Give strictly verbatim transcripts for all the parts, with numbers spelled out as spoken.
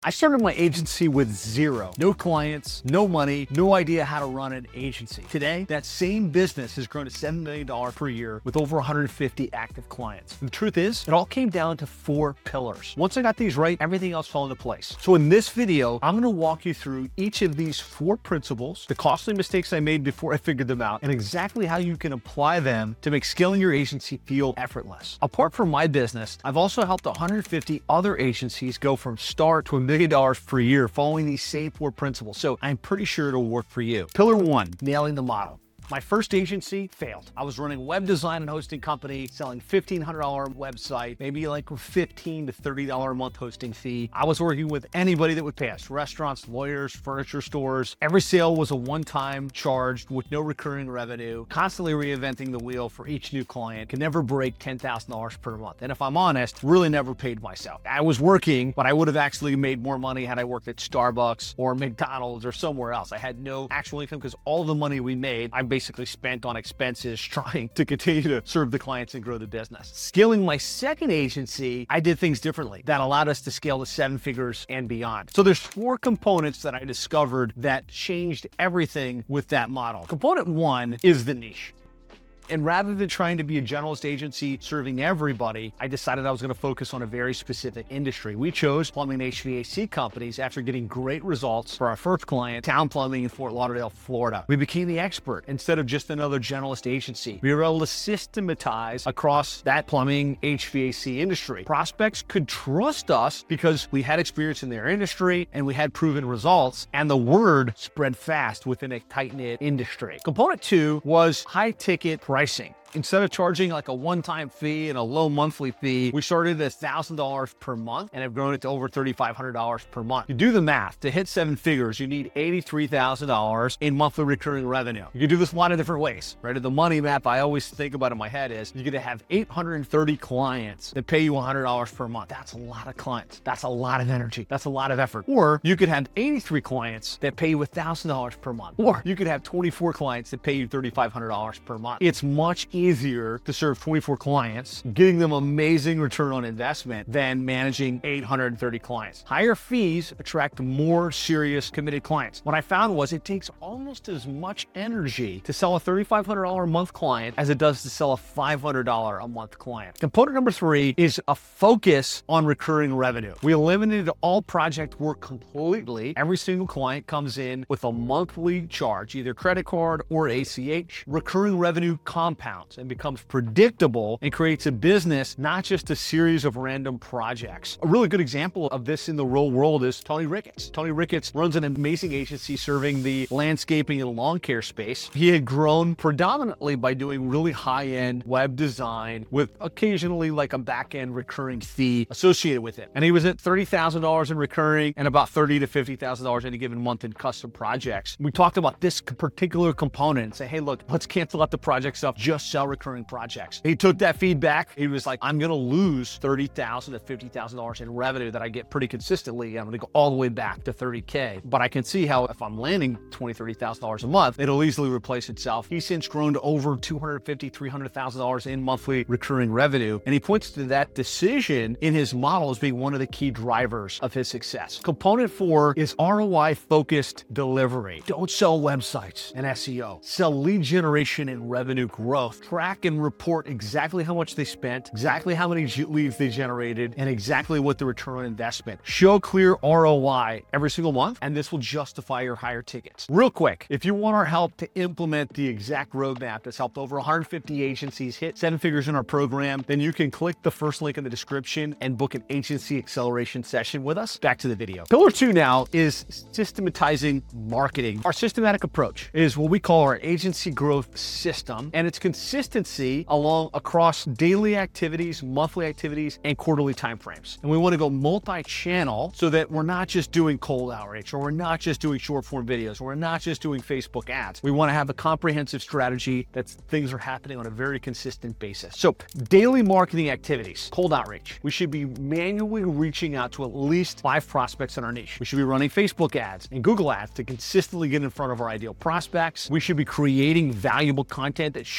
I started my agency with zero, no clients, no money, no idea how to run an agency. Today, that same business has grown to seven million dollars per year with over one hundred fifty active clients. And the truth is, it all came down to four pillars. Once I got these right, everything else fell into place. So in this video, I'm gonna walk you through each of these four principles, the costly mistakes I made before I figured them out, and exactly how you can apply them to make scaling your agency feel effortless. Apart from my business, I've also helped one hundred fifty other agencies go from start to a million dollars per year following these same four principles. So I'm pretty sure it'll work for you. Pillar one, nailing the model. My first agency failed. I was running a web design and hosting company, selling fifteen hundred dollars website, maybe like a fifteen to thirty dollars a month hosting fee. I was working with anybody that would pay us, restaurants, lawyers, furniture stores. Every sale was a one-time charge with no recurring revenue, constantly reinventing the wheel for each new client, could never break ten thousand dollars per month. And if I'm honest, really never paid myself. I was working, but I would have actually made more money had I worked at Starbucks or McDonald's or somewhere else. I had no actual income because all the money we made, I basically basically spent on expenses trying to continue to serve the clients and grow the business. Scaling my second agency, I did things differently that allowed us to scale to seven figures and beyond. So there's four components that I discovered that changed everything with that model. Component one is the niche. And rather than trying to be a generalist agency serving everybody, I decided I was going to focus on a very specific industry. We chose plumbing and H V A C companies after getting great results for our first client, Town Plumbing in Fort Lauderdale, Florida. We became the expert instead of just another generalist agency. We were able to systematize across that plumbing H V A C industry. Prospects could trust us because we had experience in their industry and we had proven results, and the word spread fast within a tight-knit industry. Component two was high-ticket pricing. Instead of charging like a one-time fee and a low monthly fee, we started at one thousand dollars per month and have grown it to over three thousand five hundred dollars per month. You do the math, to hit seven figures, you need eighty-three thousand dollars in monthly recurring revenue. You can do this a lot of different ways, right? The money map I always think about in my head is you're gonna have eight hundred thirty clients that pay you one hundred dollars per month. That's a lot of clients. That's a lot of energy. That's a lot of effort. Or you could have eighty-three clients that pay you one thousand dollars per month. Or you could have twenty-four clients that pay you three thousand five hundred dollars per month. It's much easier to serve twenty-four clients, getting them amazing return on investment than managing eight hundred thirty clients. Higher fees attract more serious committed clients. What I found was it takes almost as much energy to sell a three thousand five hundred dollars a month client as it does to sell a five hundred dollars a month client. Component number three is a focus on recurring revenue. We eliminated all project work completely. Every single client comes in with a monthly charge, either credit card or A C H. Recurring revenue compounds and becomes predictable and creates a business, not just a series of random projects. A really good example of this in the real world is Tony Ricketts. Tony Ricketts runs an amazing agency serving the landscaping and lawn care space. He had grown predominantly by doing really high-end web design with occasionally like a back-end recurring fee associated with it. And he was at thirty thousand dollars in recurring and about thirty thousand to fifty thousand dollars any given month in custom projects. We talked about this particular component and say, hey, look, let's cancel out the project stuff, just sell recurring projects. He took that feedback. He was like, I'm going to lose thirty thousand dollars to fifty thousand dollars in revenue that I get pretty consistently. I'm going to go all the way back to thirty K. But I can see how if I'm landing twenty thousand dollars, thirty thousand dollars a month, it'll easily replace itself. He's since grown to over two hundred fifty thousand dollars, three hundred thousand dollars in monthly recurring revenue. And he points to that decision in his model as being one of the key drivers of his success. Component four is R O I-focused delivery. Don't sell websites and S E O. Sell lead generation and revenue growth. Track and report exactly how much they spent, exactly how many leads they generated, and exactly what the return on investment. Show clear R O I every single month, and this will justify your higher tickets. Real quick, if you want our help to implement the exact roadmap that's helped over one hundred fifty agencies hit seven figures in our program, then you can click the first link in the description and book an agency acceleration session with us. Back to the video. Pillar two now is systematizing marketing. Our systematic approach is what we call our agency growth system, and it's consistency along across daily activities, monthly activities, and quarterly timeframes. And we want to go multi-channel so that we're not just doing cold outreach, or we're not just doing short form videos, or we're not just doing Facebook ads. We want to have a comprehensive strategy that things are happening on a very consistent basis. So daily marketing activities, cold outreach. We should be manually reaching out to at least five prospects in our niche. We should be running Facebook ads and Google ads to consistently get in front of our ideal prospects. We should be creating valuable content that showcases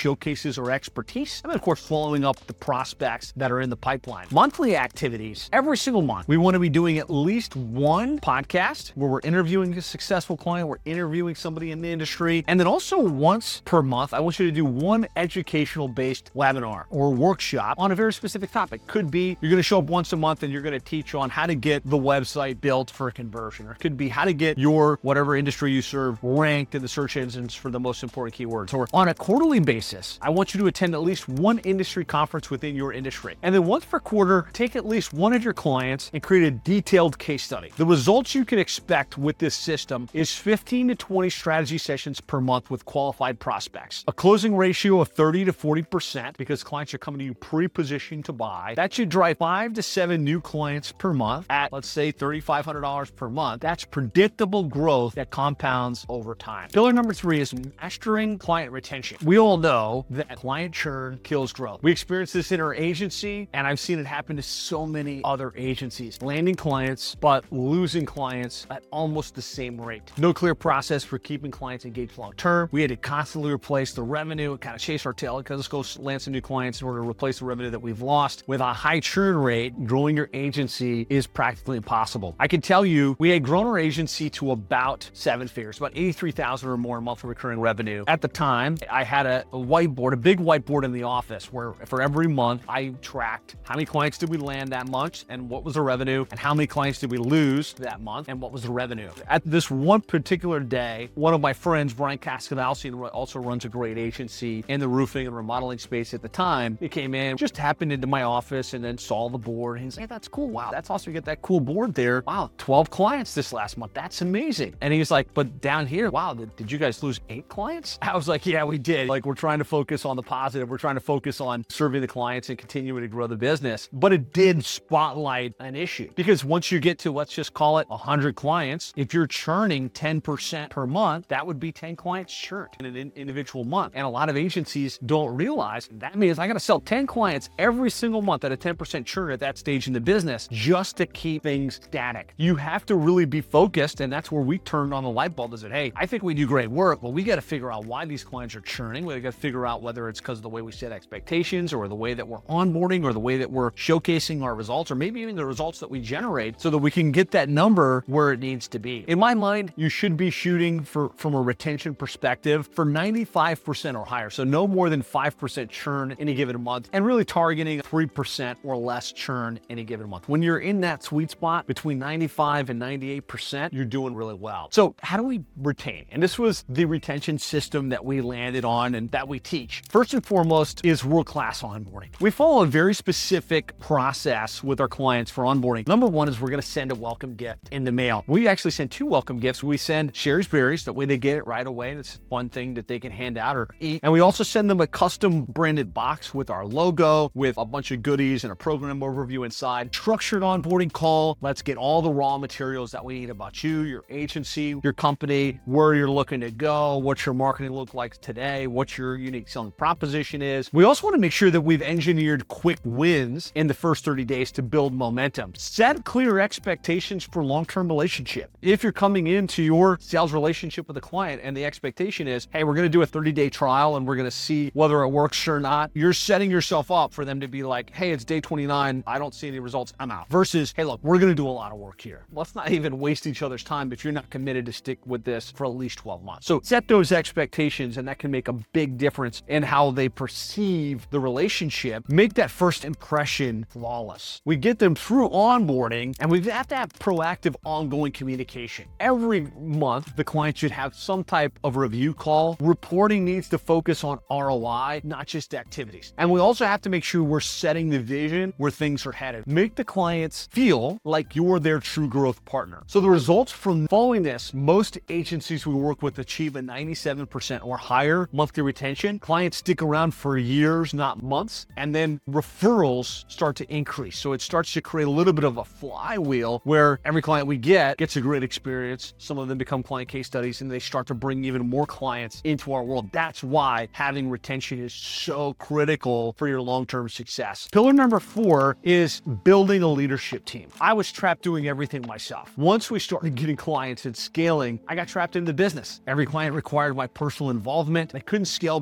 cases or expertise. And then, of course, following up the prospects that are in the pipeline. Monthly activities. Every single month, we want to be doing at least one podcast where we're interviewing a successful client, we're interviewing somebody in the industry. And then also once per month, I want you to do one educational-based webinar or workshop on a very specific topic. Could be you're going to show up once a month and you're going to teach on how to get the website built for a conversion, or it could be how to get your whatever industry you serve ranked in the search engines for the most important keywords. Or on a quarterly basis, I want you to attend at least one industry conference within your industry. And then once per quarter, take at least one of your clients and create a detailed case study. The results you can expect with this system is fifteen to twenty strategy sessions per month with qualified prospects. A closing ratio of thirty to forty percent because clients are coming to you pre-positioned to buy. That should drive five to seven new clients per month at, let's say, three thousand five hundred dollars per month. That's predictable growth that compounds over time. Pillar number three is mastering client retention. We all know that client churn kills growth. We experience this in our agency, and I've seen it happen to so many other agencies. Landing clients, but losing clients at almost the same rate. No clear process for keeping clients engaged long-term. We had to constantly replace the revenue and kind of chase our tail because let's go land some new clients in order to replace the revenue that we've lost. With a high churn rate, growing your agency is practically impossible. I can tell you, we had grown our agency to about seven figures, about eighty-three thousand or more monthly recurring revenue. At the time, I had a, a whiteboard, a big whiteboard in the office where for every month I tracked how many clients did we land that month and what was the revenue, and how many clients did we lose that month and what was the revenue. At this one particular day, one of my friends, Brian Cascadalsi, also runs a great agency in the roofing and remodeling space at the time, he came in, just happened into my office and then saw the board. He's like, hey, that's cool. Wow, that's awesome. You get that cool board there. Wow, twelve clients this last month. That's amazing. And he's like, but down here, wow, did, did you guys lose eight clients? I was like, yeah, we did. Like, we're trying to focus on the positive. We're trying to focus on serving the clients and continuing to grow the business. But it did spotlight an issue because once you get to, let's just call it one hundred clients, if you're churning ten percent per month, that would be ten clients churned in an in individual month. And a lot of agencies don't realize that means I got to sell ten clients every single month at a ten percent churn at that stage in the business just to keep things static. You have to really be focused, and that's where we turned on the light bulb and said, hey, I think we do great work, but we got to figure out why these clients are churning. We got to figure out whether it's because of the way we set expectations or the way that we're onboarding or the way that we're showcasing our results or maybe even the results that we generate so that we can get that number where it needs to be. In my mind, you should be shooting for from a retention perspective for ninety-five percent or higher. So no more than five percent churn any given month and really targeting three percent or less churn any given month. When you're in that sweet spot between ninety-five and ninety-eight percent, you're doing really well. So how do we retain? And this was the retention system that we landed on and that we teach. First and foremost is world-class onboarding. We follow a very specific process with our clients for onboarding. Number one is we're going to send a welcome gift in the mail. We actually send two welcome gifts. We send Sherry's Berries, that way they get it right away. It's one thing that they can hand out or eat. And we also send them a custom branded box with our logo, with a bunch of goodies and a program overview inside. Structured onboarding call. Let's get all the raw materials that we need about you, your agency, your company, where you're looking to go, what your marketing look like today, what your unique selling proposition is. We also want to make sure that we've engineered quick wins in the first thirty days to build momentum. Set clear expectations for long-term relationship. If you're coming into your sales relationship with a client and the expectation is, hey, we're going to do a thirty day trial and we're going to see whether it works or not, you're setting yourself up for them to be like, hey, it's day twenty-nine. I don't see any results. I'm out. Versus, hey, look, we're going to do a lot of work here. Let's not even waste each other's time if you're not committed to stick with this for at least twelve months. So set those expectations, and that can make a big difference in how they perceive the relationship. Make that first impression flawless. We get them through onboarding, and we have to have proactive ongoing communication. Every month, the client should have some type of review call. Reporting needs to focus on R O I, not just activities. And we also have to make sure we're setting the vision where things are headed. Make the clients feel like you're their true growth partner. So the results from following this, most agencies we work with achieve a ninety-seven percent or higher monthly retention. Clients stick around for years, not months, and then referrals start to increase. So it starts to create a little bit of a flywheel where every client we get gets a great experience. Some of them become client case studies and they start to bring even more clients into our world. That's why having retention is so critical for your long-term success. Pillar number four is building a leadership team. I was trapped doing everything myself. Once we started getting clients and scaling, I got trapped in the business. Every client required my personal involvement. I couldn't scale beyond my own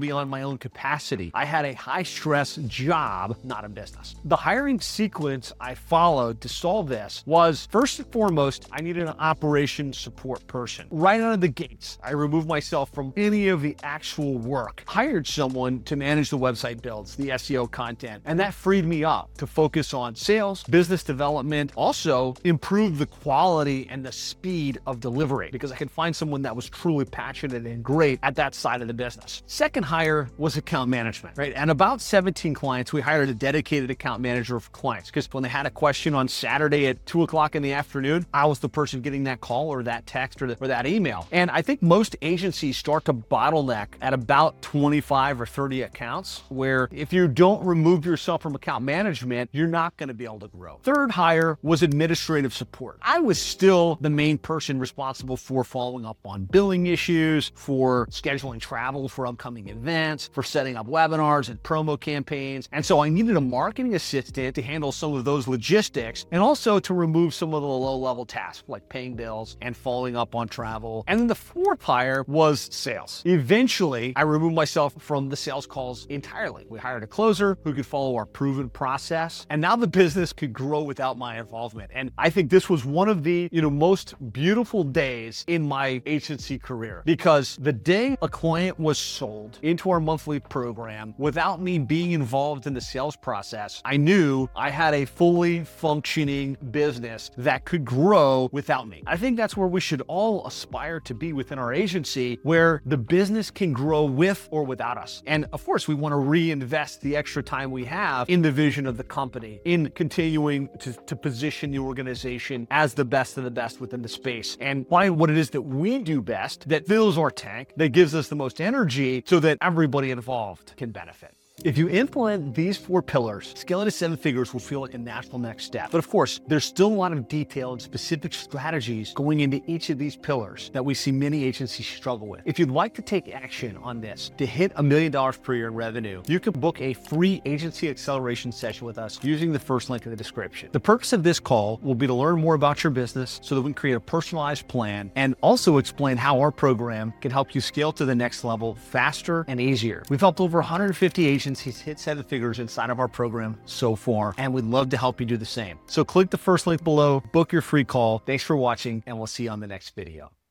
own capacity. I had a high stress job, not a business. The hiring sequence I followed to solve this was, first and foremost, I needed an operations support person. Right out of the gates, I removed myself from any of the actual work, hired someone to manage the website builds, the S E O content, and that freed me up to focus on sales, business development, also improve the quality and the speed of delivery because I could find someone that was truly passionate and great at that side of the business. Second hire was account management, right? And about seventeen clients, we hired a dedicated account manager for clients because when they had a question on Saturday at two o'clock in the afternoon, I was the person getting that call or that text or, the, or that email. And I think most agencies start to bottleneck at about twenty-five or thirty accounts, where if you don't remove yourself from account management, you're not going to be able to grow. Third hire was administrative support. I was still the main person responsible for following up on billing issues, for scheduling travel for upcoming events, for setting up webinars and promo campaigns. And so I needed a marketing assistant to handle some of those logistics and also to remove some of the low-level tasks like paying bills and following up on travel. And then the fourth hire was sales. Eventually, I removed myself from the sales calls entirely. We hired a closer who could follow our proven process, and now the business could grow without my involvement. And I think this was one of the, you know, most beautiful days in my agency career, because the day a client was sold into our monthly program without me being involved in the sales process, I knew I had a fully functioning business that could grow without me. I think that's where we should all aspire to be within our agency, where the business can grow with or without us. And of course, we want to reinvest the extra time we have in the vision of the company, in continuing to, to position the organization as the best of the best within the space, and find what it is that we do best that fills our tank, that gives us the most energy so that everybody involved can benefit. If you implement these four pillars, scaling to seven figures will feel like a natural next step. But of course, there's still a lot of detail and specific strategies going into each of these pillars that we see many agencies struggle with. If you'd like to take action on this to hit a million dollars per year in revenue, you can book a free agency acceleration session with us using the first link in the description. The purpose of this call will be to learn more about your business so that we can create a personalized plan and also explain how our program can help you scale to the next level faster and easier. We've helped over one hundred fifty agencies He's hit seven figures inside of our program so far, and we'd love to help you do the same. So click the first link below, book your free call. Thanks for watching, and we'll see you on the next video.